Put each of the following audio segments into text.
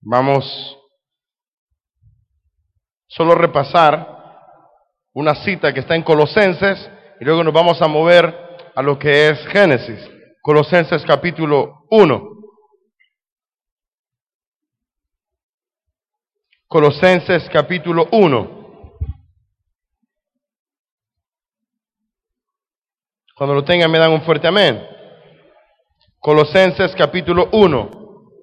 Vamos solo a repasar una cita que está en Colosenses y luego nos vamos a mover a lo que es Génesis. Colosenses capítulo 1. Colosenses capítulo 1. Cuando lo tengan me dan un fuerte amén. Colosenses capítulo 1.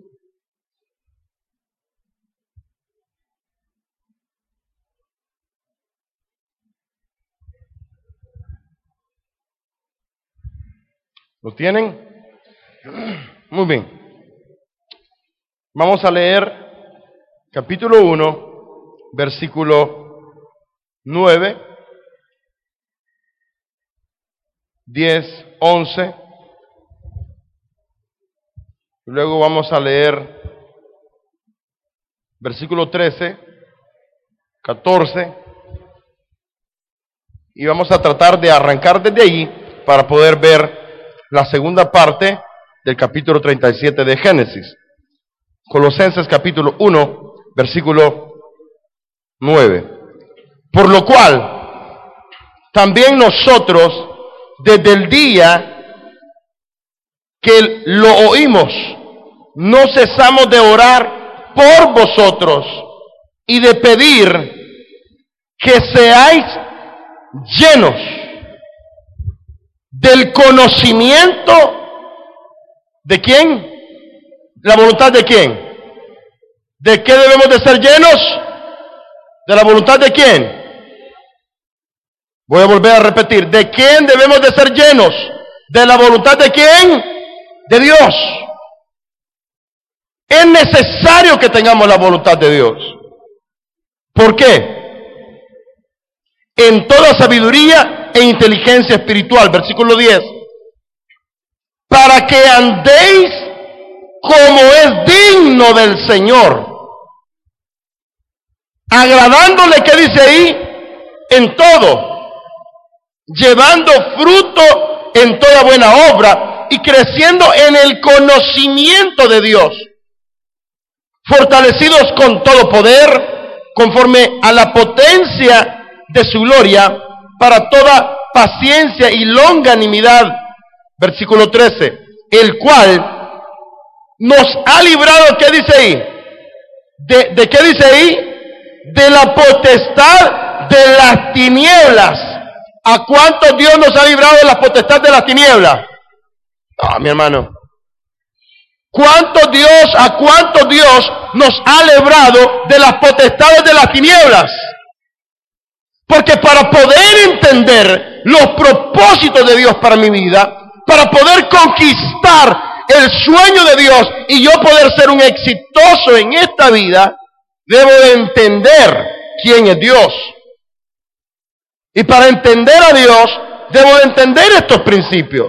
¿Lo tienen? Muy bien. Vamos a leer capítulo 1, versículo 9, 10, 11. Y luego vamos a leer versículo 13, 14. Y vamos a tratar de arrancar desde ahí para poder ver la segunda parte del capítulo 37 de Génesis. Colosenses capítulo 1, versículo 9. Por lo cual, también nosotros, desde el día que lo oímos, no cesamos de orar por vosotros y de pedir que seáis llenos del conocimiento ¿de quién? ¿La voluntad de quién? ¿De qué debemos de ser llenos? ¿De la voluntad de quién? Voy a volver a repetir. ¿De quién debemos de ser llenos? ¿De la voluntad de quién? De Dios. Es necesario que tengamos la voluntad de Dios. ¿Por qué? En toda sabiduría e inteligencia espiritual, versículo 10, para que andéis como es digno del Señor, agradándole, ¿qué dice ahí? En todo, llevando fruto en toda buena obra y creciendo en el conocimiento de Dios, fortalecidos con todo poder, conforme a la potencia de su gloria, para toda paciencia y longanimidad, versículo 13, el cual nos ha librado, ¿qué dice ahí? ¿De qué dice ahí? De la potestad de las tinieblas. ¿A cuántos Dios nos ha librado de la potestad de las tinieblas? Ah, mi hermano. ¿A cuántos Dios nos ha librado de las potestades de las tinieblas? Porque para poder entender los propósitos de Dios para mi vida, para poder conquistar el sueño de Dios y yo poder ser un exitoso en esta vida, debo de entender quién es Dios. Y para entender a Dios, debo de entender estos principios.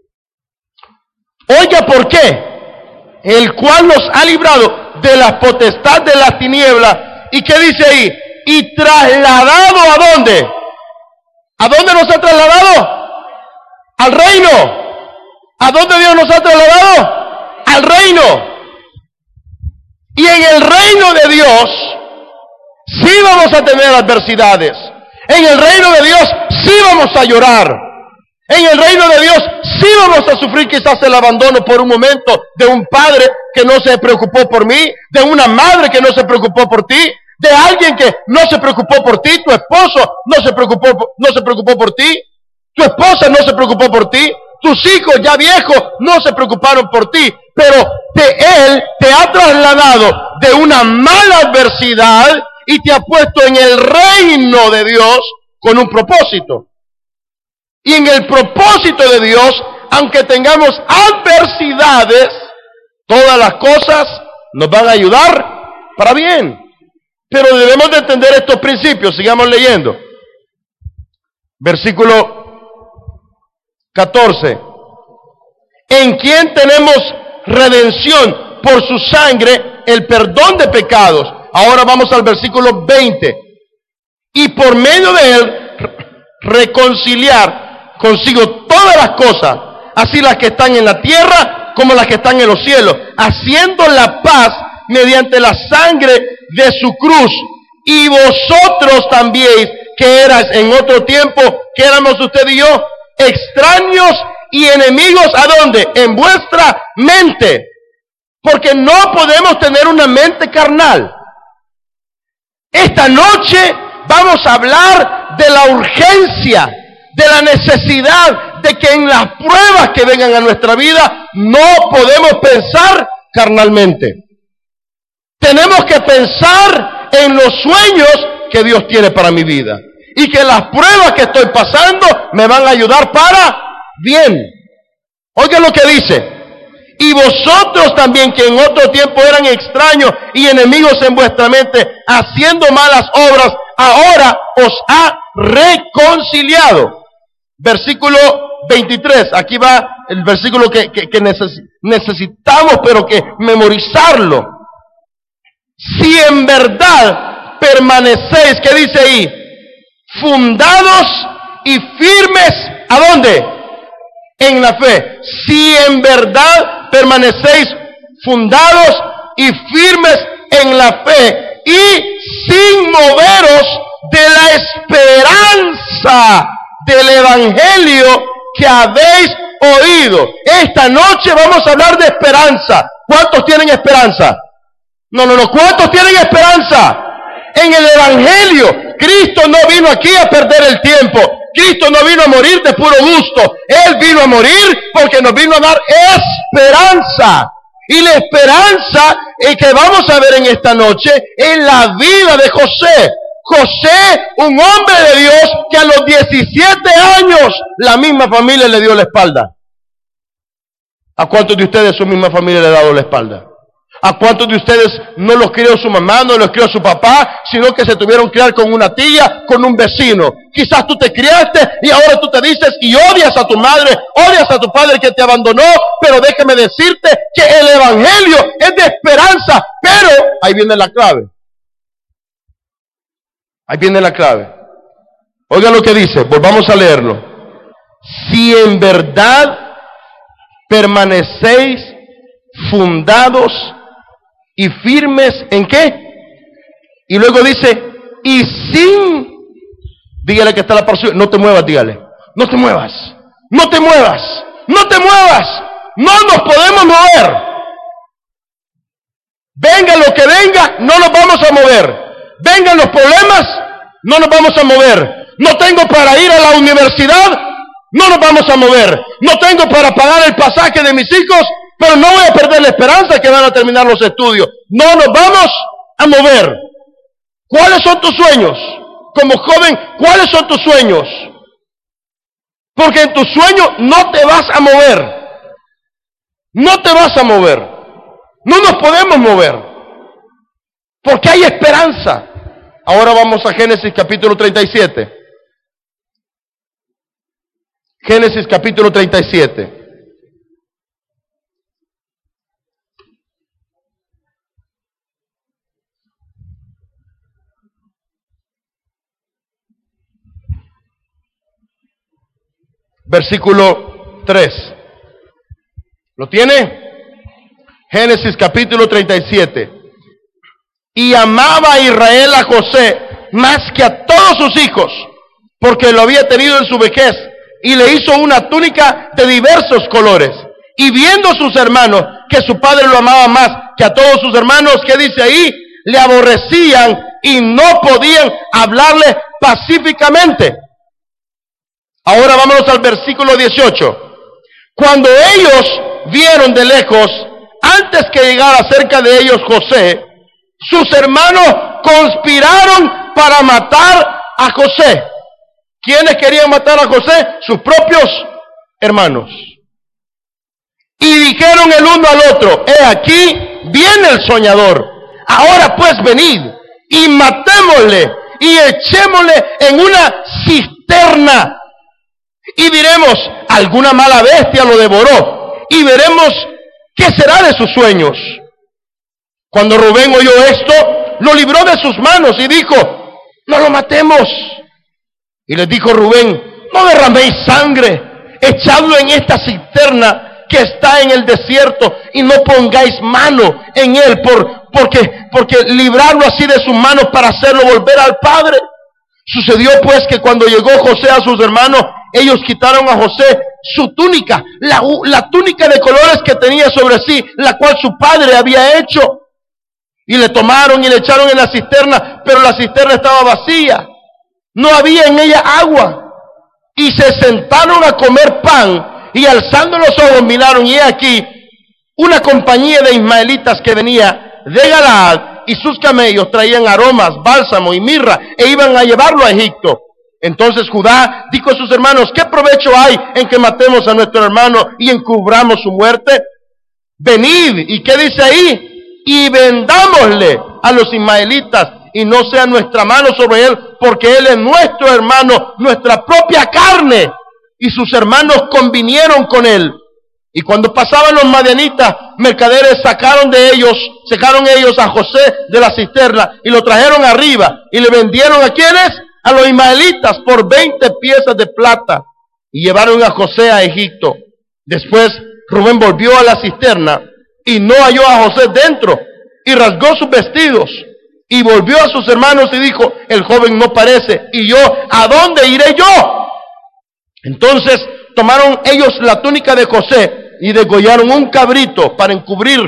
Oiga, ¿por qué? El cual nos ha librado de la potestad de las tinieblas. ¿Y qué dice ahí? Y trasladado ¿a dónde? ¿A dónde nos ha trasladado? Al reino. ¿A dónde Dios nos ha trasladado? Al reino. Y en el reino de Dios sí vamos a tener adversidades. En el reino de Dios sí vamos a llorar. En el reino de Dios sí vamos a sufrir quizás el abandono por un momento de un padre que no se preocupó por mí, de una madre que no se preocupó por ti, de alguien que no se preocupó por ti, tu esposo no se preocupó por ti, tu esposa no se preocupó por ti, tus hijos ya viejos no se preocuparon por ti, pero Él te ha trasladado de una mala adversidad y te ha puesto en el reino de Dios con un propósito. Y en el propósito de Dios, aunque tengamos adversidades, todas las cosas nos van a ayudar para bien. Pero debemos de entender estos principios. Sigamos leyendo. Versículo 14. En quien tenemos redención por su sangre, el perdón de pecados. Ahora vamos al versículo 20. Y por medio de él reconciliar consigo todas las cosas, así las que están en la tierra como las que están en los cielos, haciendo la paz mediante la sangre de su cruz. Y vosotros también, que eras en otro tiempo, que éramos usted y yo, extraños y enemigos, ¿a dónde? En vuestra mente. Porque no podemos tener una mente carnal. Esta noche vamos a hablar de la urgencia, de la necesidad de que en las pruebas que vengan a nuestra vida no podemos pensar carnalmente. Tenemos que pensar en los sueños que Dios tiene para mi vida y que las pruebas que estoy pasando me van a ayudar para bien. Oigan lo que dice: y vosotros también, que en otro tiempo eran extraños y enemigos en vuestra mente, haciendo malas obras, ahora os ha reconciliado. Versículo 23, aquí va el versículo que necesitamos, pero que memorizarlo. Si en verdad permanecéis, ¿qué dice ahí? Fundados y firmes, ¿a dónde? En la fe. Si en verdad permanecéis fundados y firmes en la fe y sin moveros de la esperanza del evangelio que habéis oído. Esta noche vamos a hablar de esperanza. ¿Cuántos tienen esperanza? No. ¿Cuántos tienen esperanza? En el evangelio. Cristo no vino aquí a perder el tiempo. Cristo no vino a morir de puro gusto. Él vino a morir porque nos vino a dar esperanza. Y la esperanza que vamos a ver en esta noche es la vida de José. José, un hombre de Dios que a los 17 años la misma familia le dio la espalda. ¿A cuántos de ustedes su misma familia le ha dado la espalda? ¿A cuántos de ustedes no los crió su mamá, no los crió su papá, sino que se tuvieron que criar con una tía, con un vecino? Quizás tú te criaste y ahora tú te dices y odias a tu madre, odias a tu padre que te abandonó, pero déjame decirte que el evangelio es de esperanza. Pero ahí viene la clave. Ahí viene la clave. Oigan lo que dice, volvamos a leerlo. Si en verdad permanecéis fundados y firmes, ¿en qué? Y luego dice, y sin, dígale que está la porción, no te muevas, dígale, no te muevas, no te muevas, no te muevas, no nos podemos mover. Venga lo que venga, no nos vamos a mover. Vengan los problemas, no nos vamos a mover. No tengo para ir a la universidad, no nos vamos a mover. No tengo para pagar el pasaje de mis hijos, pero no voy a perder la esperanza que van a terminar los estudios. No nos vamos a mover. ¿Cuáles son tus sueños? Como joven, ¿cuáles son tus sueños? Porque en tus sueños no te vas a mover. No te vas a mover. No nos podemos mover. Porque hay esperanza. Ahora vamos a Génesis capítulo 37. Génesis capítulo 37. Versículo 3. ¿Lo tiene? Génesis capítulo 37. Y amaba a Israel a José más que a todos sus hijos, porque lo había tenido en su vejez, y le hizo una túnica de diversos colores. Y viendo sus hermanos que su padre lo amaba más que a todos sus hermanos, ¿qué dice ahí? Le aborrecían y no podían hablarle pacíficamente. Ahora vámonos al versículo 18. Cuando ellos vieron de lejos, antes que llegara cerca de ellos José, sus hermanos conspiraron para matar a José. ¿Quiénes querían matar a José? Sus propios hermanos. Y dijeron el uno al otro, he aquí, viene el soñador. Ahora pues venid y matémosle y echémosle en una cisterna. Y diremos, alguna mala bestia lo devoró. Y veremos qué será de sus sueños. Cuando Rubén oyó esto, lo libró de sus manos y dijo, no lo matemos. Y les dijo Rubén, no derraméis sangre, echadlo en esta cisterna que está en el desierto y no pongáis mano en él por porque librarlo así de sus manos para hacerlo volver al padre. Sucedió pues que cuando llegó José a sus hermanos, ellos quitaron a José su túnica, la túnica de colores que tenía sobre sí, la cual su padre había hecho. Y le tomaron y le echaron en la cisterna, pero la cisterna estaba vacía. No había en ella agua. Y se sentaron a comer pan, y alzando los ojos miraron, y he aquí una compañía de ismaelitas que venía de Galaad, y sus camellos traían aromas, bálsamo y mirra, e iban a llevarlo a Egipto. Entonces Judá dijo a sus hermanos: ¿qué provecho hay en que matemos a nuestro hermano y encubramos su muerte? Venid, ¿y qué dice ahí? Y vendámosle a los ismaelitas, y no sea nuestra mano sobre él, porque él es nuestro hermano, nuestra propia carne. Y sus hermanos convinieron con él. Y cuando pasaban los madianitas, mercaderes sacaron ellos a José de la cisterna y lo trajeron arriba y le vendieron ¿a quiénes? A los ismaelitas por 20 piezas de plata, y llevaron a José a Egipto. Después Rubén volvió a la cisterna y no halló a José dentro, y rasgó sus vestidos y volvió a sus hermanos y dijo: el joven no parece, y yo, ¿a dónde iré yo? Entonces tomaron ellos la túnica de José y degollaron un cabrito para encubrir,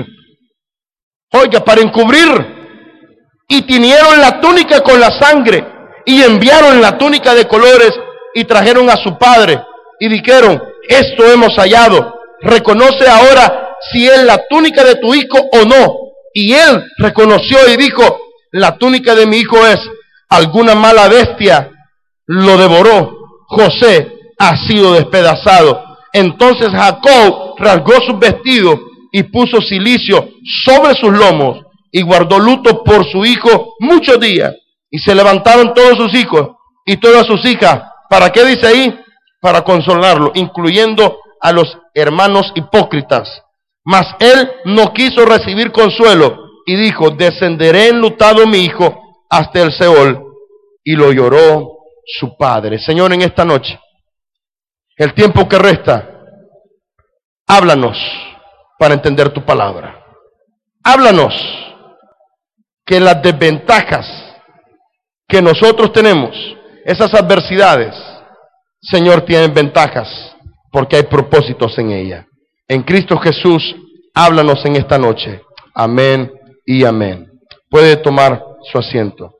y tiñeron la túnica con la sangre, y enviaron la túnica de colores y trajeron a su padre y dijeron: esto hemos hallado, reconoce ahora si es la túnica de tu hijo o no. Y él reconoció y dijo: la túnica de mi hijo es. Alguna mala bestia lo devoró. José ha sido despedazado. Entonces Jacob rasgó sus vestidos y puso cilicio sobre sus lomos y guardó luto por su hijo muchos días. Y se levantaron todos sus hijos y todas sus hijas. ¿Para qué dice ahí? Para consolarlo, incluyendo a los hermanos hipócritas. Mas él no quiso recibir consuelo y dijo: descenderé enlutado mi hijo hasta el Seol. Y lo lloró su padre. Señor, en esta noche, el tiempo que resta, háblanos para entender tu palabra. Háblanos que las desventajas que nosotros tenemos, esas adversidades, Señor, tienen ventajas porque hay propósitos en ella. En Cristo Jesús, háblanos en esta noche. Amén y amén. Puede tomar su asiento.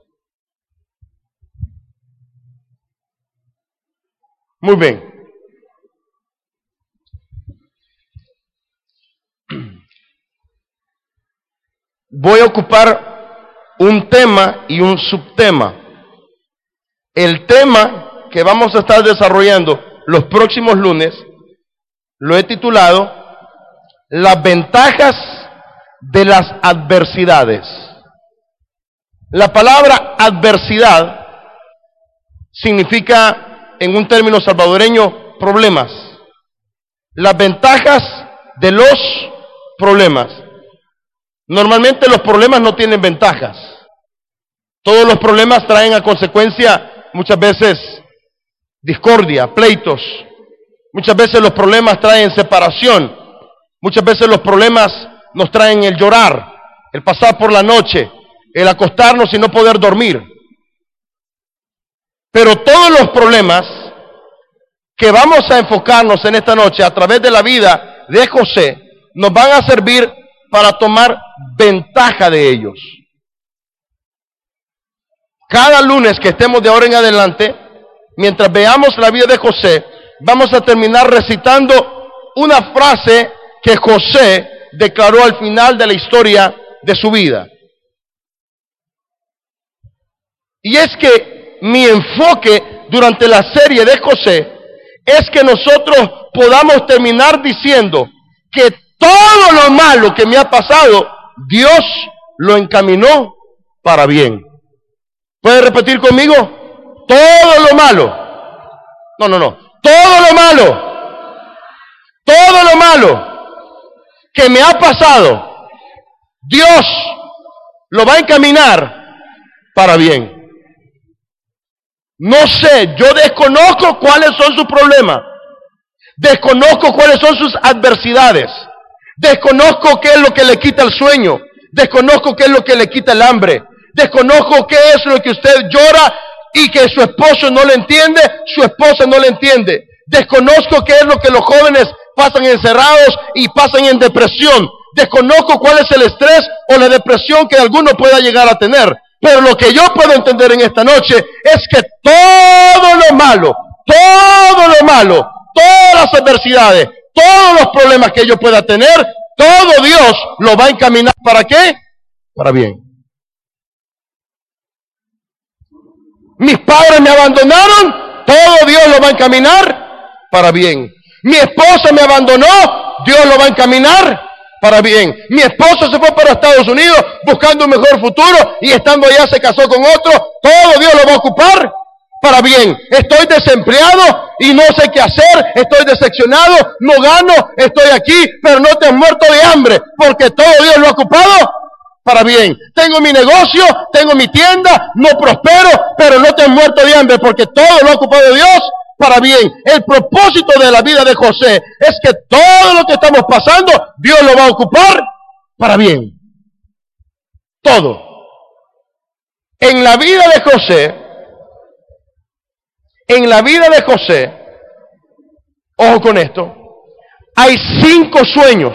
Muy bien. Voy a ocupar un tema y un subtema. El tema que vamos a estar desarrollando los próximos lunes lo he titulado: las ventajas de las adversidades. La palabra adversidad significa, en un término salvadoreño, problemas. Las ventajas de los problemas. Normalmente los problemas no tienen ventajas. Todos los problemas traen a consecuencia muchas veces discordia, pleitos. Muchas veces los problemas traen separación. Muchas veces los problemas nos traen el llorar, el pasar por la noche, el acostarnos y no poder dormir. Pero todos los problemas que vamos a enfocarnos en esta noche a través de la vida de José nos van a servir para tomar ventaja de ellos. Cada lunes que estemos de ahora en adelante, mientras veamos la vida de José, vamos a terminar recitando una frase que José declaró al final de la historia de su vida. Y es que mi enfoque durante la serie de José es que nosotros podamos terminar diciendo que todo lo malo que me ha pasado, Dios lo encaminó para bien. ¿Puede repetir conmigo? Todo lo malo. No. Todo lo malo que me ha pasado, Dios lo va a encaminar para bien. No sé, yo desconozco cuáles son sus problemas. Desconozco cuáles son sus adversidades. Desconozco qué es lo que le quita el sueño. Desconozco qué es lo que le quita el hambre. Desconozco qué es lo que usted llora y que su esposo no le entiende, su esposa no le entiende. Desconozco qué es lo que los jóvenes pasan encerrados y pasan en depresión. Desconozco cuál es el estrés o la depresión que alguno pueda llegar a tener. Pero lo que yo puedo entender en esta noche es que todo lo malo, todas las adversidades, todos los problemas que yo pueda tener, todo Dios lo va a encaminar ¿para qué? Para bien. Mis padres me abandonaron, todo Dios lo va a encaminar para bien. Mi esposa me abandonó, Dios lo va a encaminar para bien. Mi esposo se fue para Estados Unidos buscando un mejor futuro y estando allá se casó con otro, todo Dios lo va a ocupar para bien. Estoy desempleado y no sé qué hacer, estoy decepcionado, no gano, estoy aquí, pero no te has muerto de hambre, porque todo Dios lo ha ocupado para bien. Tengo mi negocio, tengo mi tienda, no prospero, pero no te has muerto de hambre, porque todo lo ha ocupado Dios para bien. El propósito de la vida de José es que todo lo que estamos pasando, Dios lo va a ocupar para bien. Todo. En la vida de José, ojo con esto, hay 5 sueños.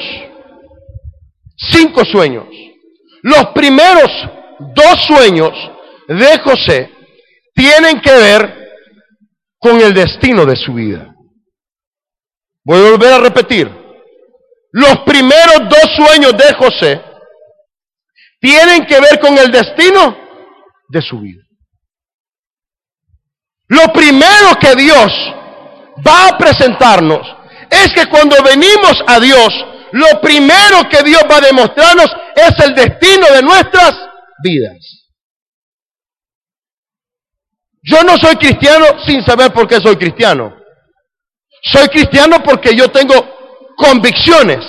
5 sueños. Los primeros 2 sueños de José tienen que ver con el destino de su vida. Voy a volver a repetir. Los primeros 2 sueños de José tienen que ver con el destino de su vida. Lo primero que Dios va a presentarnos es que cuando venimos a Dios, lo primero que Dios va a demostrarnos es el destino de nuestras vidas. Yo no soy cristiano sin saber por qué soy cristiano. Soy cristiano porque yo tengo convicciones.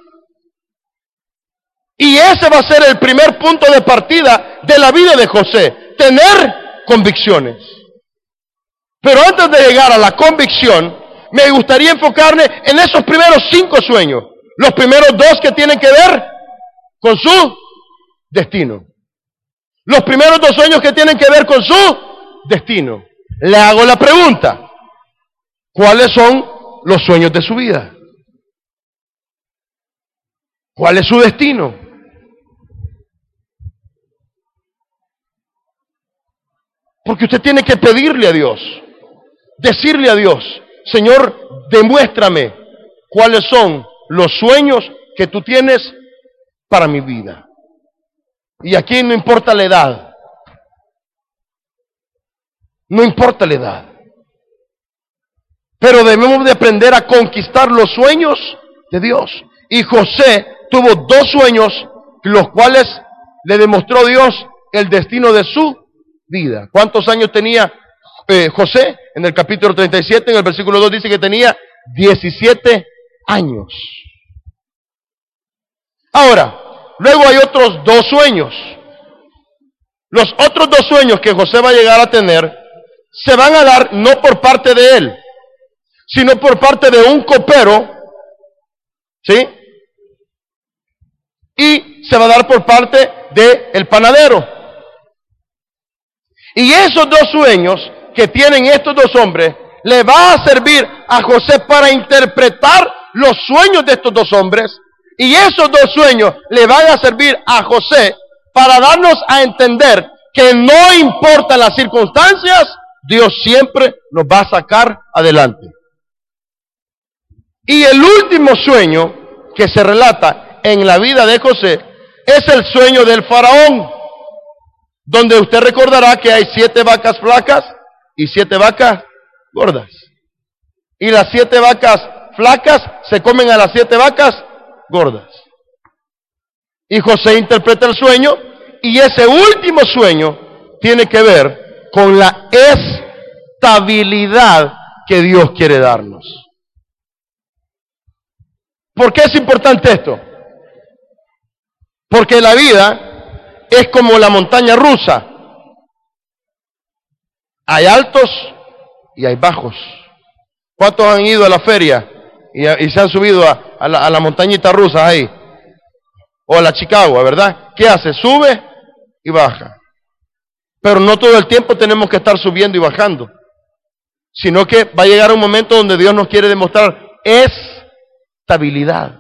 Y ese va a ser el primer punto de partida de la vida de José, tener convicciones. Pero antes de llegar a la convicción, me gustaría enfocarme en esos primeros 5 sueños. Los primeros 2 que tienen que ver con su destino. Los primeros 2 sueños que tienen que ver con su destino. Le hago la pregunta: ¿cuáles son los sueños de su vida? ¿Cuál es su destino? Porque usted tiene que pedirle a Dios, decirle a Dios: Señor, demuéstrame cuáles son los sueños que tú tienes para mi vida. Y aquí no importa la edad. No importa la edad. Pero debemos de aprender a conquistar los sueños de Dios. Y José tuvo 2 sueños, los cuales le demostró Dios el destino de su vida. ¿Cuántos años tenía José? En el capítulo 37, en el versículo 2 dice que tenía 17 años. Ahora, luego hay otros 2 sueños. Los otros 2 sueños que José va a llegar a tener se van a dar no por parte de él, sino por parte de un copero, ¿sí? Y se va a dar por parte del panadero. Y esos 2 sueños que tienen estos 2 hombres le va a servir a José para interpretar los sueños de estos 2 hombres. Y esos 2 sueños le van a servir a José para darnos a entender que no importa las circunstancias, Dios siempre nos va a sacar adelante. Y el último sueño que se relata en la vida de José es el sueño del faraón, donde usted recordará que hay 7 vacas flacas y 7 vacas gordas. Y las 7 vacas flacas se comen a las 7 vacas gordas. Y José interpreta el sueño, y ese último sueño tiene que ver con la estabilidad que Dios quiere darnos. ¿Por qué es importante esto? Porque la vida es como la montaña rusa. Hay altos y hay bajos. ¿Cuántos han ido a la feria y se han subido a la montañita rusa ahí? O a la Chicago, ¿verdad? ¿qué hace? Sube y baja. Pero no todo el tiempo tenemos que estar subiendo y bajando, sino que va a llegar un momento donde Dios nos quiere demostrar estabilidad.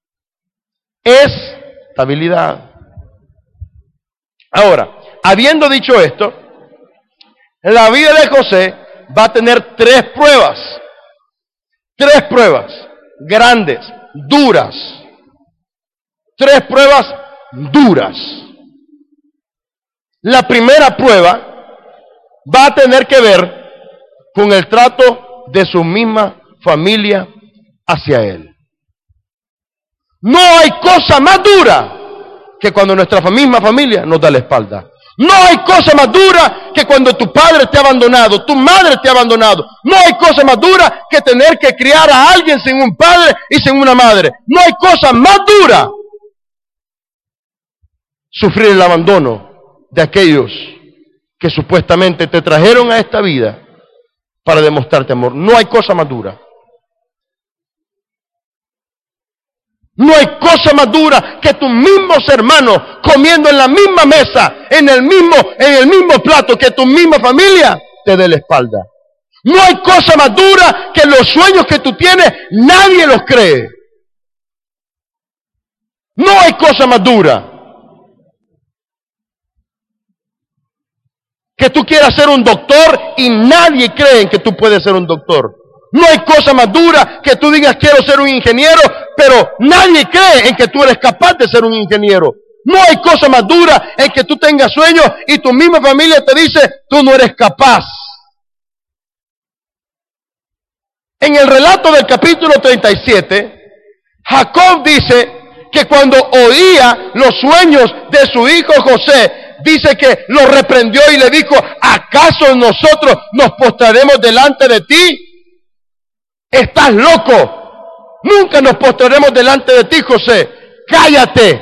Estabilidad. Ahora, habiendo dicho esto, la vida de José va a tener tres pruebas grandes, duras. Tres pruebas duras. La primera prueba va a tener que ver con el trato de su misma familia hacia él. No hay cosa más dura que cuando nuestra misma familia nos da la espalda. No hay cosa más dura que cuando tu padre te ha abandonado, tu madre te ha abandonado. No hay cosa más dura que tener que criar a alguien sin un padre y sin una madre. No hay cosa más dura sufrir el abandono de aquellos que supuestamente te trajeron a esta vida para demostrarte amor. No hay cosa más dura. No hay cosa más dura que tus mismos hermanos comiendo en la misma mesa, en el mismo plato, que tu misma familia te dé la espalda. No hay cosa más dura que los sueños que tú tienes, nadie los cree. No hay cosa más dura que tú quieras ser un doctor y nadie cree en que tú puedes ser un doctor. No hay cosa más dura que tú digas quiero ser un ingeniero, pero nadie cree en que tú eres capaz de ser un ingeniero. No hay cosa más dura en que tú tengas sueños y tu misma familia te dice tú no eres capaz. En el relato del capítulo 37, Jacob dice que cuando oía los sueños de su hijo José, dice que lo reprendió y le dijo, ¿acaso nosotros nos postraremos delante de ti? Estás loco. Nunca nos postraremos delante de ti, José. Cállate.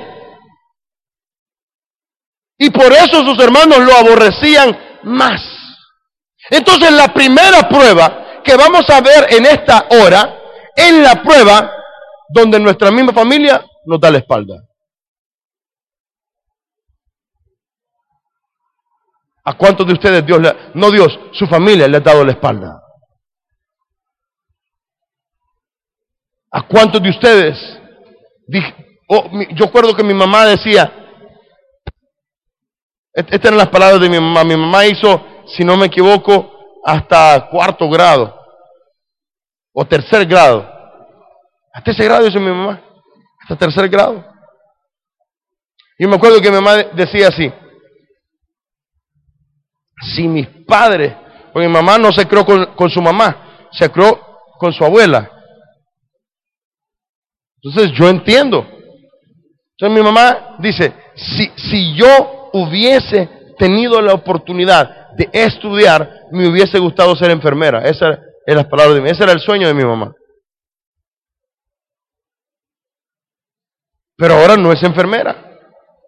Y por eso sus hermanos lo aborrecían más. Entonces la primera prueba que vamos a ver en esta hora es la prueba donde nuestra misma familia nos da la espalda. ¿A cuántos de ustedes su familia le ha dado la espalda? ¿A cuántos de ustedes? Yo recuerdo que mi mamá decía, estas eran las palabras de mi mamá. Mi mamá hizo, si no me equivoco, hasta 4º grado o 3er grado. Hasta ese grado hizo mi mamá, hasta 3er grado. Y me acuerdo que mi mamá decía así, si mis padres, porque mi mamá no se crió con su mamá, se crió con su abuela. Entonces yo entiendo. Entonces mi mamá dice, si yo hubiese tenido la oportunidad de estudiar, me hubiese gustado ser enfermera. Esa es la palabra de mi, ese era el sueño de mi mamá. Pero ahora no es enfermera.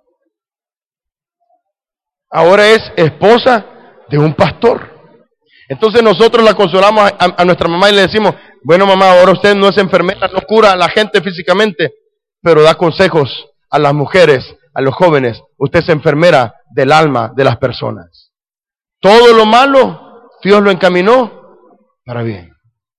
Ahora es esposa de un pastor. Entonces nosotros la consolamos a nuestra mamá y le decimos, bueno mamá, ahora usted no es enfermera, no cura a la gente físicamente, pero da consejos a las mujeres, a los jóvenes. Usted es enfermera del alma de las personas. Todo lo malo, Dios lo encaminó para bien.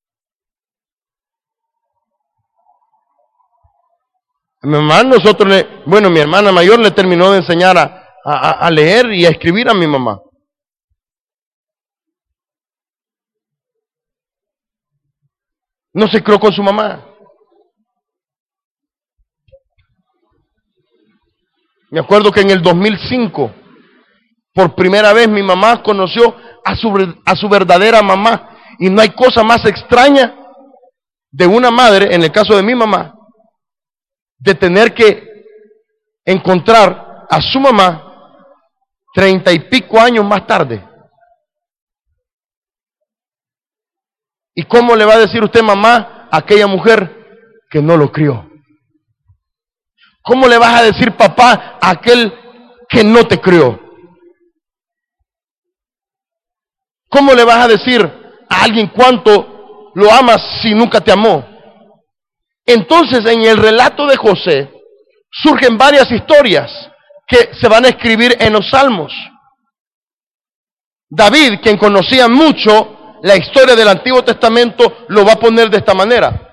Mi mamá, mi hermana mayor le terminó de enseñar a leer y a escribir a mi mamá. No se crió con su mamá. Me acuerdo que en el 2005, por primera vez mi mamá conoció a su verdadera mamá. Y no hay cosa más extraña de una madre, en el caso de mi mamá, de tener que encontrar a su mamá 30 y pico años más tarde. ¿Y cómo le va a decir usted mamá a aquella mujer que no lo crió? ¿Cómo le vas a decir papá a aquel que no te crió? ¿Cómo le vas a decir a alguien cuánto lo amas si nunca te amó? Entonces en el relato de José surgen varias historias que se van a escribir en los Salmos. David, quien conocía mucho la historia del Antiguo Testamento, lo va a poner de esta manera.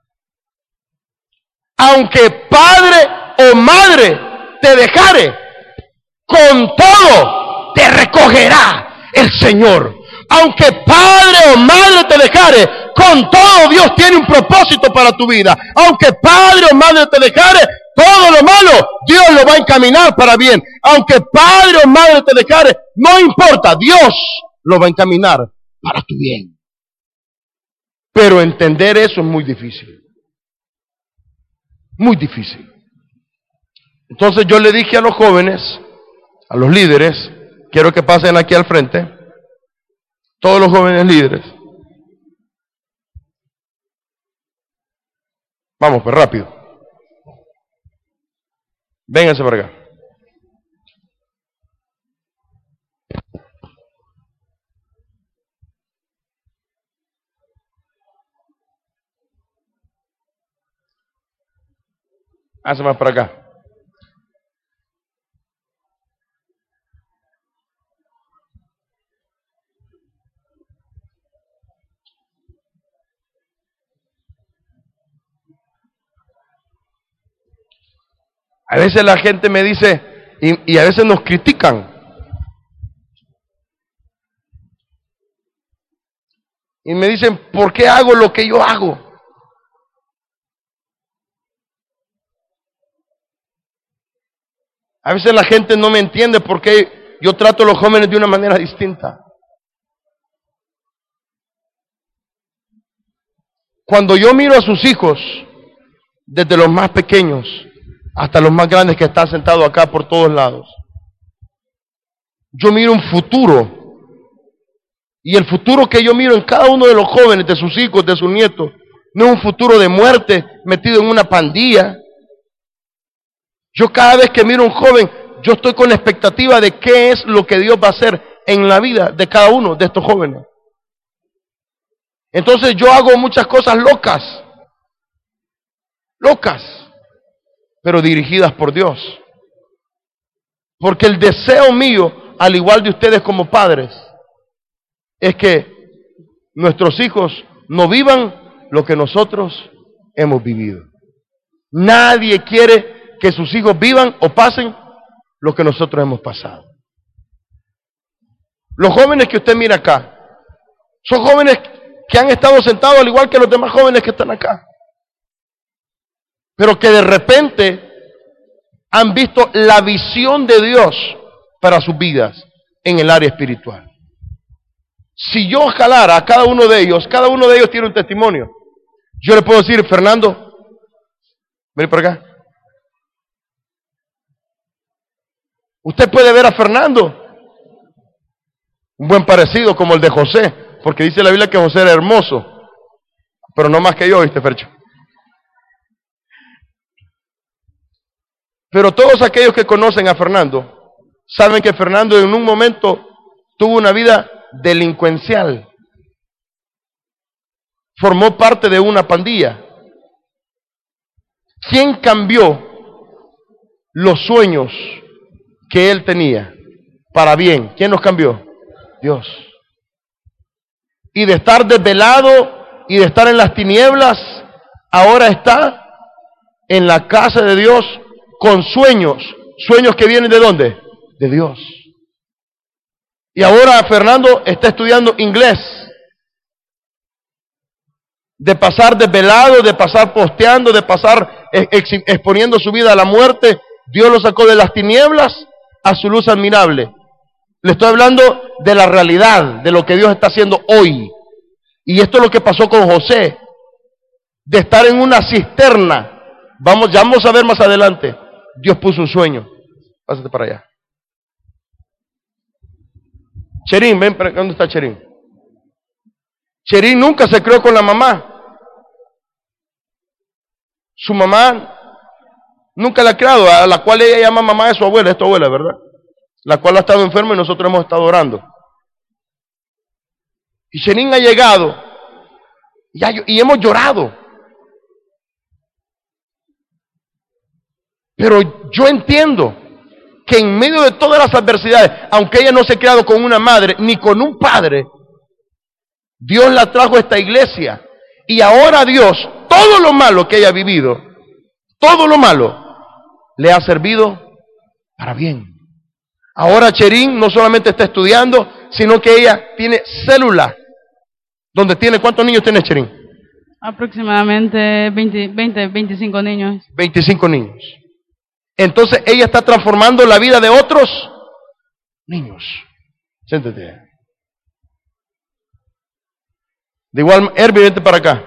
Aunque padre o madre te dejare, con todo te recogerá el Señor. Aunque padre o madre te dejare, con todo Dios tiene un propósito para tu vida. Aunque padre o madre te dejare, todo lo malo Dios lo va a encaminar para bien. Aunque padre o madre te dejare, no importa, Dios lo va a encaminar para tu bien. Pero entender eso es muy difícil. Muy difícil. Entonces yo le dije a los jóvenes, a los líderes, quiero que pasen aquí al frente, todos los jóvenes líderes. Vamos, pues rápido. Vénganse para acá. Hace más para acá. A veces la gente me dice, y a veces nos critican. Y me dicen, ¿por qué hago lo que yo hago? A veces la gente no me entiende porque yo trato a los jóvenes de una manera distinta. Cuando yo miro a sus hijos, desde los más pequeños hasta los más grandes que están sentados acá por todos lados, yo miro un futuro. Y el futuro que yo miro en cada uno de los jóvenes, de sus hijos, de sus nietos, no es un futuro de muerte metido en una pandilla. Yo cada vez que miro a un joven, yo estoy con la expectativa de qué es lo que Dios va a hacer en la vida de cada uno de estos jóvenes. Entonces yo hago muchas cosas locas, pero dirigidas por Dios. Porque el deseo mío, al igual de ustedes como padres, es que nuestros hijos no vivan lo que nosotros hemos vivido. Nadie quiere que sus hijos vivan o pasen lo que nosotros hemos pasado. Los jóvenes que usted mira acá, son jóvenes que han estado sentados al igual que los demás jóvenes que están acá, pero que de repente han visto la visión de Dios para sus vidas en el área espiritual. Si yo jalara a cada uno de ellos tiene un testimonio. Yo le puedo decir, Fernando, ven por acá. Usted puede ver a Fernando, un buen parecido como el de José, porque dice la Biblia que José era hermoso, pero no más que yo, ¿viste, Fercho? Pero todos aquellos que conocen a Fernando, saben que Fernando en un momento tuvo una vida delincuencial. Formó parte de una pandilla. ¿Quién cambió los sueños que él tenía para bien? ¿Quién los cambió? Dios. Y de estar desvelado y de estar en las tinieblas, ahora está en la casa de Dios con sueños. ¿Sueños que vienen de dónde? De Dios. Y ahora Fernando está estudiando inglés. De pasar desvelado, de pasar posteando, de pasar exponiendo su vida a la muerte, Dios lo sacó de las tinieblas a su luz admirable. Le estoy hablando de la realidad, de lo que Dios está haciendo hoy. Y esto es lo que pasó con José. De estar en una cisterna. Ya vamos a ver más adelante. Dios puso un sueño. Pásate para allá. Cherín, ven, ¿dónde está Cherín? Cherín nunca se crió con la mamá. Su mamá nunca la ha criado, a la cual ella llama mamá de su abuela, es tu abuela, ¿verdad? La cual ha estado enferma y nosotros hemos estado orando. Y Cherín ha llegado y hemos llorado. Pero yo entiendo que en medio de todas las adversidades, aunque ella no se ha criado con una madre ni con un padre, Dios la trajo a esta iglesia. Y ahora Dios, todo lo malo que ella ha vivido, todo lo malo, le ha servido para bien. Ahora Cherín no solamente está estudiando, sino que ella tiene célula. ¿Donde tiene? ¿Cuántos niños tiene Cherín? Aproximadamente 25 niños. 25 niños. Entonces ella está transformando la vida de otros niños. Siéntate. De igual, Herbie, vente para acá.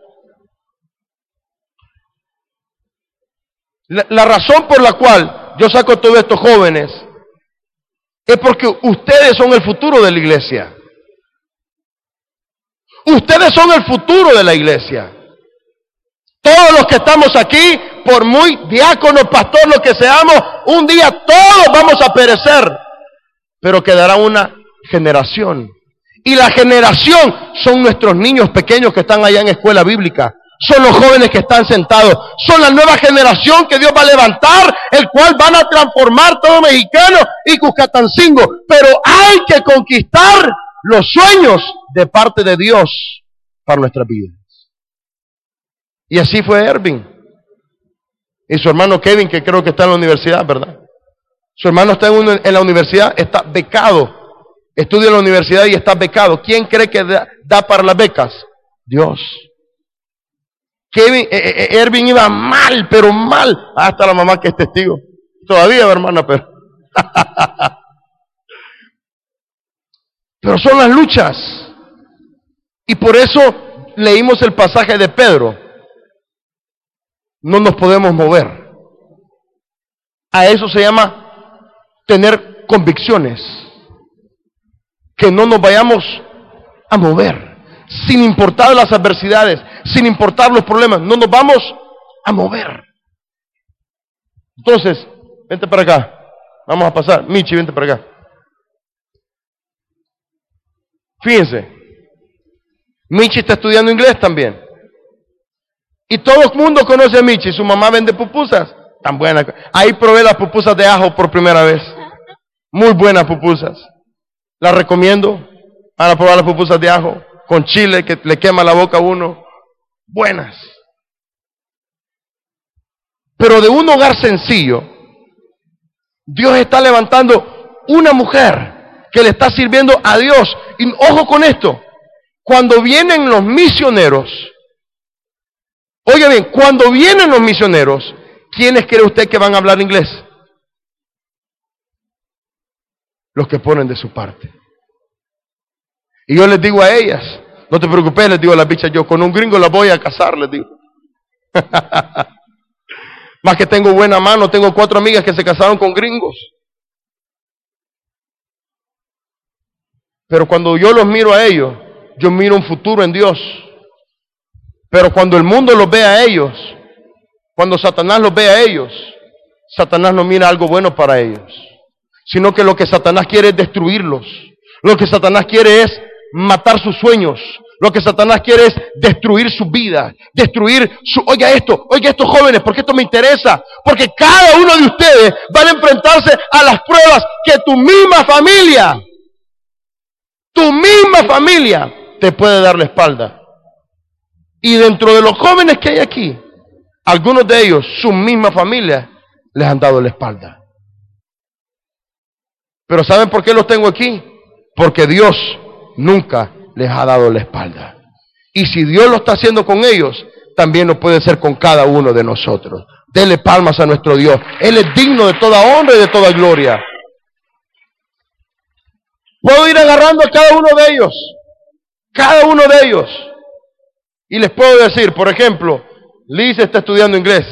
La razón por la cual yo saco a todos estos jóvenes es porque ustedes son el futuro de la iglesia. Ustedes son el futuro de la iglesia. Todos los que estamos aquí, por muy diácono, pastor, lo que seamos, un día todos vamos a perecer. Pero quedará una generación. Y la generación son nuestros niños pequeños que están allá en escuela bíblica. Son los jóvenes que están sentados. Son la nueva generación que Dios va a levantar, el cual van a transformar todo mexicano y Cuscatancingo. Pero hay que conquistar los sueños de parte de Dios para nuestras vidas. Y así fue Ervin. Y su hermano Kevin, que creo que está en la universidad, ¿verdad? Su hermano está en la universidad, está becado. Estudia en la universidad y está becado. ¿Quién cree que da para las becas? Dios. Kevin, Ervin iba mal, pero mal. Hasta la mamá que es testigo. Todavía, hermana, pero. Pero son las luchas. Y por eso leímos el pasaje de Pedro. No nos podemos mover. A eso se llama tener convicciones. Que no nos vayamos a mover. Sin importar las adversidades, sin importar los problemas, no nos vamos a mover. Entonces, vente para acá. Vamos a pasar. Michi, vente para acá. Fíjense. Michi está estudiando inglés también. Y todo el mundo conoce a Michi. Su mamá vende pupusas. Tan buenas. Ahí probé las pupusas de ajo por primera vez. Muy buenas pupusas. Las recomiendo. Van a probar las pupusas de ajo con chile que le quema la boca a uno. Buenas. Pero de un hogar sencillo, Dios está levantando una mujer que le está sirviendo a Dios. Y ojo con esto. Cuando vienen los misioneros, oiga bien, cuando vienen los misioneros, ¿quiénes cree usted que van a hablar inglés? Los que ponen de su parte. Y yo les digo a ellas, no te preocupes, les digo a las bichas, yo con un gringo las voy a casar, les digo. Más que tengo buena mano, tengo 4 amigas que se casaron con gringos. Pero cuando yo los miro a ellos, yo miro un futuro en Dios. Pero cuando el mundo los ve a ellos, cuando Satanás los ve a ellos, Satanás no mira algo bueno para ellos, sino que lo que Satanás quiere es destruirlos. Lo que Satanás quiere es matar sus sueños. Lo que Satanás quiere es destruir su vida, destruir su... Oiga esto, jóvenes, porque esto me interesa. Porque cada uno de ustedes van a enfrentarse a las pruebas que tu misma familia te puede dar la espalda. Y dentro de los jóvenes que hay aquí, algunos de ellos, su misma familia, les han dado la espalda. Pero ¿saben por qué los tengo aquí? Porque Dios nunca les ha dado la espalda. Y si Dios lo está haciendo con ellos, también lo puede hacer con cada uno de nosotros. Dele palmas a nuestro Dios. Él es digno de toda honra y de toda gloria. Puedo ir agarrando a cada uno de ellos. Cada uno de ellos. Y les puedo decir, por ejemplo, Liz está estudiando inglés.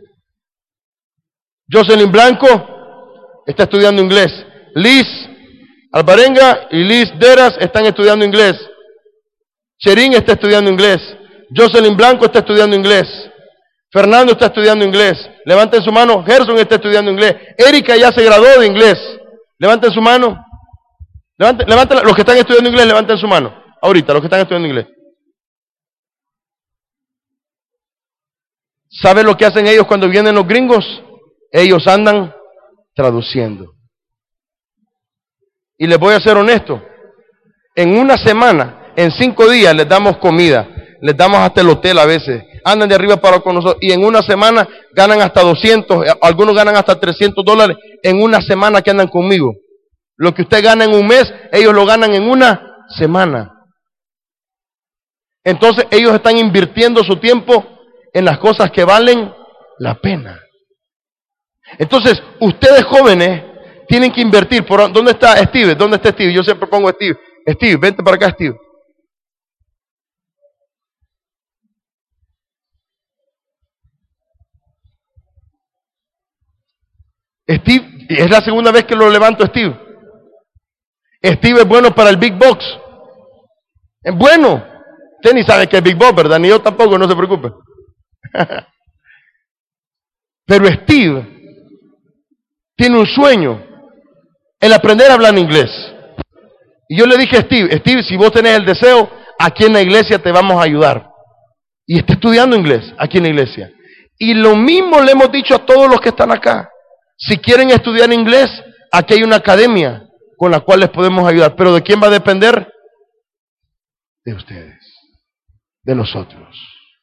Jocelyn Blanco está estudiando inglés. Liz Alvarenga y Liz Deras están estudiando inglés. Cherín está estudiando inglés. Jocelyn Blanco está estudiando inglés. Fernando está estudiando inglés. Levanten su mano. Gerson está estudiando inglés. Erika ya se graduó de inglés. Levanten su mano. Levanten, los que están estudiando inglés, levanten su mano. Ahorita, los que están estudiando inglés. ¿Saben lo que hacen ellos cuando vienen los gringos? Ellos andan traduciendo. Y les voy a ser honesto, en una semana, en 5 días les damos comida, les damos hasta el hotel a veces, andan de arriba para con nosotros, y en una semana ganan hasta 200, algunos ganan hasta $300 en una semana que andan conmigo. Lo que usted gana en un mes, ellos lo ganan en una semana. Entonces ellos están invirtiendo su tiempo en las cosas que valen la pena. Entonces, ustedes jóvenes tienen que invertir. ¿Dónde está Steve? ¿Dónde está Steve? Yo siempre pongo Steve. Steve, vente para acá, Steve. Steve, es la segunda vez que lo levanto, Steve. Steve es bueno para el Big Box. Es bueno. Usted ni sabe qué es Big Box, ¿verdad? Ni yo tampoco, no se preocupe. Pero Steve tiene un sueño, el aprender a hablar inglés. Y yo le dije a Steve, si vos tenés el deseo, aquí en la iglesia te vamos a ayudar. Y está estudiando inglés aquí en la iglesia. Y lo mismo le hemos dicho a todos los que están acá. Si quieren estudiar inglés, aquí hay una academia con la cual les podemos ayudar. Pero ¿de quién va a depender? De ustedes, de nosotros.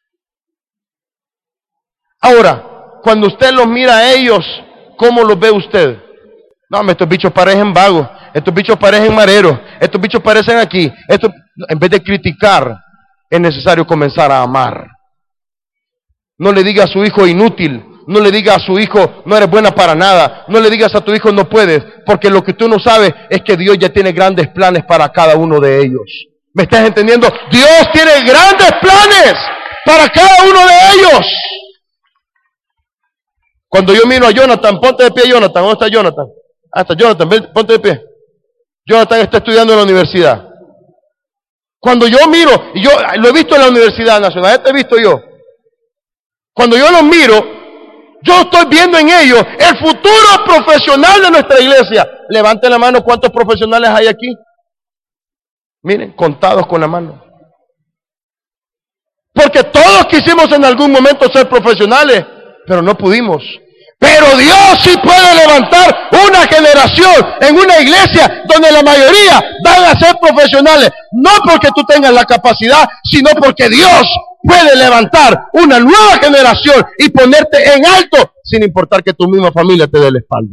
Ahora, cuando usted los mira a ellos, ¿cómo los ve usted? No, estos bichos parecen vagos, estos bichos parecen mareros, estos bichos parecen aquí. En vez de criticar, es necesario comenzar a amar. No le diga a su hijo inútil, no le diga a su hijo no eres buena para nada, no le digas a tu hijo no puedes, porque lo que tú no sabes es que Dios ya tiene grandes planes para cada uno de ellos. ¿Me estás entendiendo? Dios tiene grandes planes para cada uno de ellos. Cuando yo miro a Jonathan, ponte de pie, Jonathan. ¿Dónde está Jonathan? Ah, está Jonathan, ven, ponte de pie. Jonathan está estudiando en la universidad. Cuando yo miro, y yo lo he visto en la Universidad Nacional, este he visto yo. Cuando yo los miro, yo estoy viendo en ellos el futuro profesional de nuestra iglesia. Levanten la mano, ¿cuántos profesionales hay aquí? Miren, contados con la mano. Porque todos quisimos en algún momento ser profesionales, pero no pudimos. Pero Dios sí puede levantar una generación en una iglesia donde la mayoría van a ser profesionales. No porque tú tengas la capacidad, sino porque Dios puede levantar una nueva generación y ponerte en alto sin importar que tu misma familia te dé la espalda.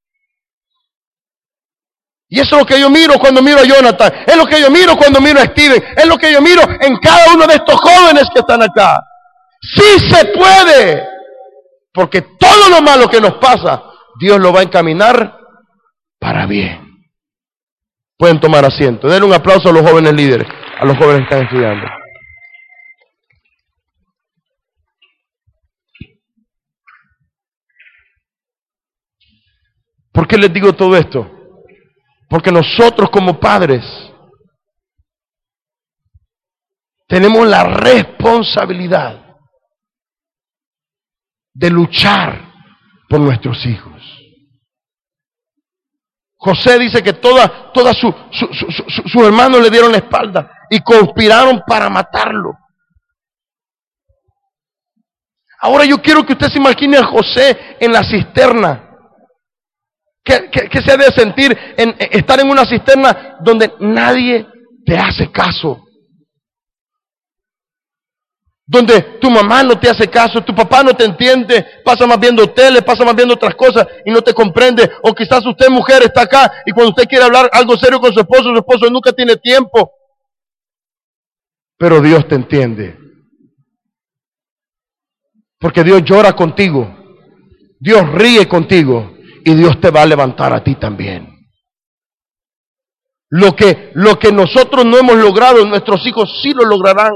Y eso es lo que yo miro cuando miro a Jonathan, es lo que yo miro cuando miro a Steven, es lo que yo miro en cada uno de estos jóvenes que están acá. Sí se puede, porque todo lo malo que nos pasa, Dios lo va a encaminar para bien. Pueden tomar asiento. Denle un aplauso a los jóvenes líderes, a los jóvenes que están estudiando. ¿Por qué les digo todo esto? Porque nosotros como padres tenemos la responsabilidad de luchar por nuestros hijos. José dice que toda sus hermanos le dieron la espalda y conspiraron para matarlo. Ahora yo quiero que usted se imagine a José en la cisterna. ¿Qué se debe sentir estar en una cisterna donde nadie te hace caso? Donde tu mamá no te hace caso, tu papá no te entiende, pasa más viendo tele, pasa más viendo otras cosas y no te comprende. O quizás usted, mujer, está acá y cuando usted quiere hablar algo serio con su esposo nunca tiene tiempo. Pero Dios te entiende. Porque Dios llora contigo, Dios ríe contigo. Y Dios te va a levantar a ti también. Lo que nosotros no hemos logrado, nuestros hijos sí lo lograrán.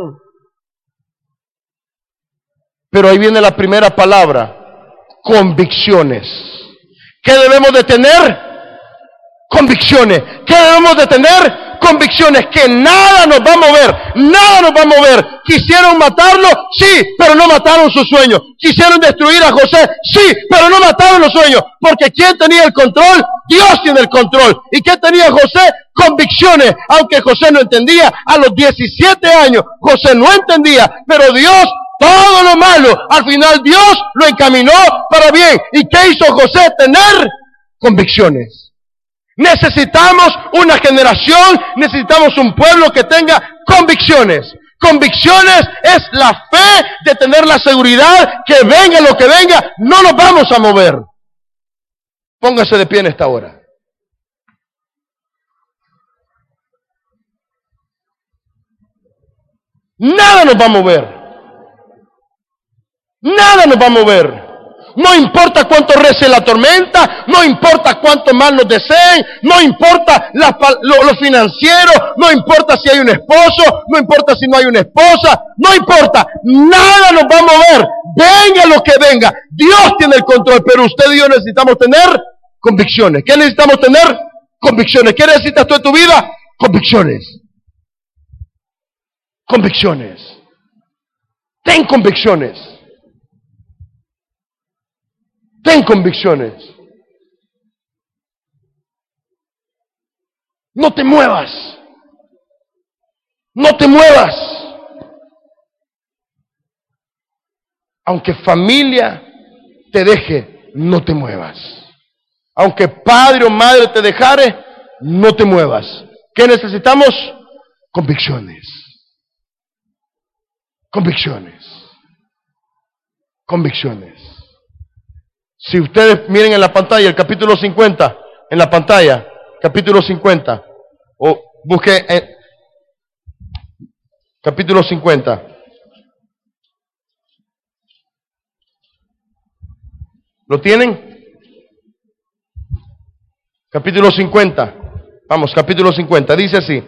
Pero ahí viene la primera palabra, convicciones. ¿Qué debemos de tener? Convicciones. ¿Qué debemos de tener? Convicciones, que nada nos va a mover, nada nos va a mover. Quisieron matarlo, sí, pero no mataron sus sueños. Quisieron destruir a José, sí, pero no mataron los sueños, porque ¿quién tenía el control? Dios tiene el control. ¿Y qué tenía José? Convicciones, aunque José no entendía. A los 17 años José no entendía, pero Dios, todo lo malo, al final Dios lo encaminó para bien. ¿Y qué hizo José? Tener convicciones. Necesitamos una generación, necesitamos un pueblo que tenga convicciones. Convicciones es la fe de tener la seguridad que venga lo que venga, no nos vamos a mover. Póngase de pie en esta hora. Nada nos va a mover. Nada nos va a mover. No importa cuánto rece la tormenta, no importa cuánto mal nos deseen, no importa lo financiero, no importa si hay un esposo, no importa si no hay una esposa, no importa, nada nos va a mover, venga lo que venga, Dios tiene el control, pero usted y yo necesitamos tener convicciones. ¿Qué necesitamos tener? Convicciones. ¿Qué necesitas tú en tu vida? Convicciones. Convicciones. Ten convicciones. Ten convicciones. No te muevas. No te muevas. Aunque familia te deje, no te muevas. Aunque padre o madre te dejare, no te muevas. ¿Qué necesitamos? Convicciones. Convicciones. Convicciones. Si ustedes miren en la pantalla el capítulo 50, en la pantalla, capítulo 50, o busque capítulo 50. ¿Lo tienen? Capítulo 50. Vamos, capítulo 50. Dice así.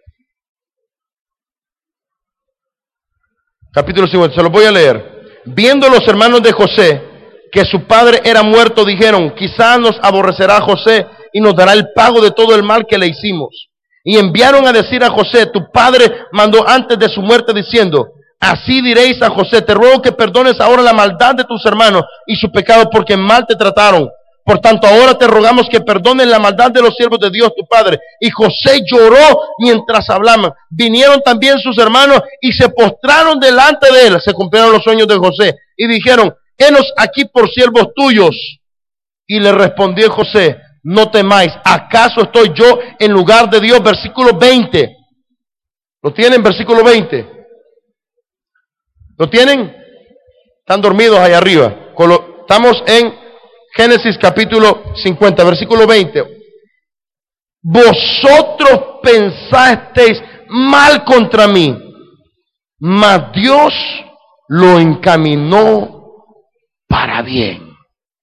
Capítulo 50, se lo voy a leer. Viendo los hermanos de José que su padre era muerto, dijeron: quizá nos aborrecerá José y nos dará el pago de todo el mal que le hicimos. Y enviaron a decir a José: tu padre mandó antes de su muerte diciendo: así diréis a José, te ruego que perdones ahora la maldad de tus hermanos y su pecado, porque mal te trataron. Por tanto, ahora te rogamos que perdones la maldad de los siervos de Dios tu Padre. Y José lloró mientras hablaban. Vinieron también sus hermanos y se postraron delante de él. Se cumplieron los sueños de José y dijeron: henos aquí por siervos tuyos. Y le respondió José: no temáis, ¿acaso estoy yo en lugar de Dios? Versículo 20. ¿Lo tienen? Versículo 20. ¿Lo tienen? Están dormidos allá arriba. Estamos en Génesis capítulo 50, versículo 20. Vosotros pensasteis mal contra mí, mas Dios lo encaminó para bien.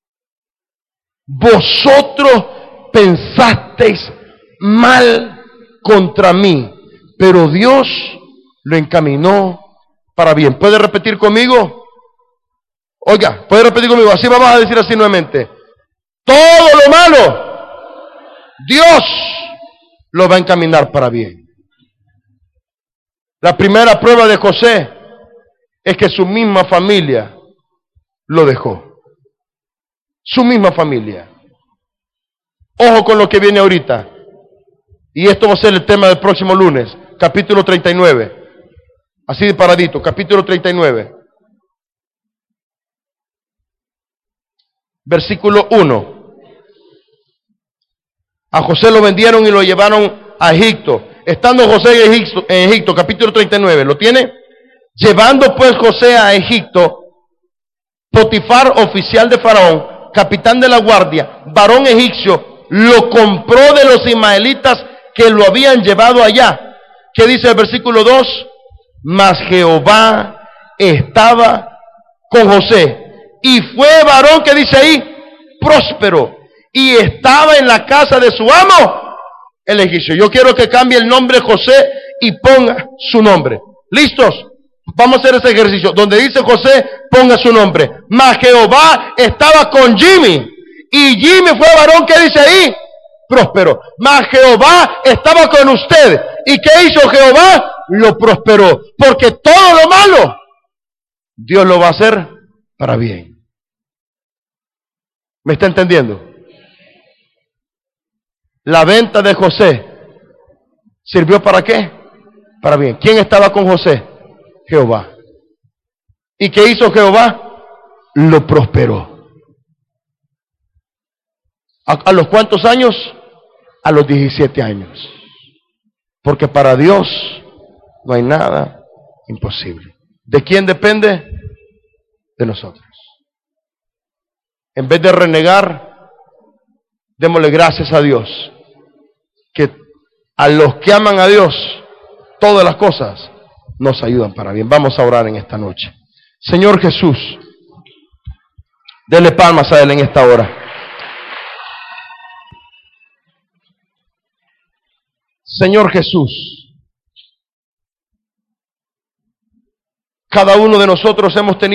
Vosotros pensasteis mal contra mí, pero Dios lo encaminó para bien. ¿Puede repetir conmigo? Oiga, puede repetir conmigo, así vamos a decir así nuevamente. Todo lo malo, Dios lo va a encaminar para bien. La primera prueba de José es que su misma familia lo dejó. Su misma familia. Ojo con lo que viene ahorita. Y esto va a ser el tema del próximo lunes, capítulo 39. Así de paradito, capítulo 39. Versículo 1. A José lo vendieron y lo llevaron a Egipto. Estando José en Egipto, capítulo 39, ¿lo tiene? Llevando pues José a Egipto, Potifar, oficial de Faraón, capitán de la guardia, varón egipcio, lo compró de los ismaelitas que lo habían llevado allá. ¿Qué dice el versículo 2? Mas Jehová estaba con José. Y fue varón, que dice ahí, próspero, y estaba en la casa de su amo, el egipcio. Yo quiero que cambie el nombre José y ponga su nombre. ¿Listos? Vamos a hacer ese ejercicio. Donde dice José, ponga su nombre. Mas Jehová estaba con Jimmy, y Jimmy fue varón, que dice ahí, próspero. Mas Jehová estaba con usted. ¿Y qué hizo Jehová? Lo prosperó. Porque todo lo malo, Dios lo va a hacer para bien. ¿Me está entendiendo? La venta de José ¿sirvió para qué? Para bien. ¿Quién estaba con José? Jehová. ¿Y qué hizo Jehová? Lo prosperó. ¿A los cuántos años? A los 17 años. Porque para Dios no hay nada imposible. ¿De quién depende? De nosotros. En vez de renegar, démosle gracias a Dios, que a los que aman a Dios, todas las cosas nos ayudan para bien. Vamos a orar en esta noche. Señor Jesús, dele palmas a Él en esta hora. Señor Jesús, cada uno de nosotros hemos tenido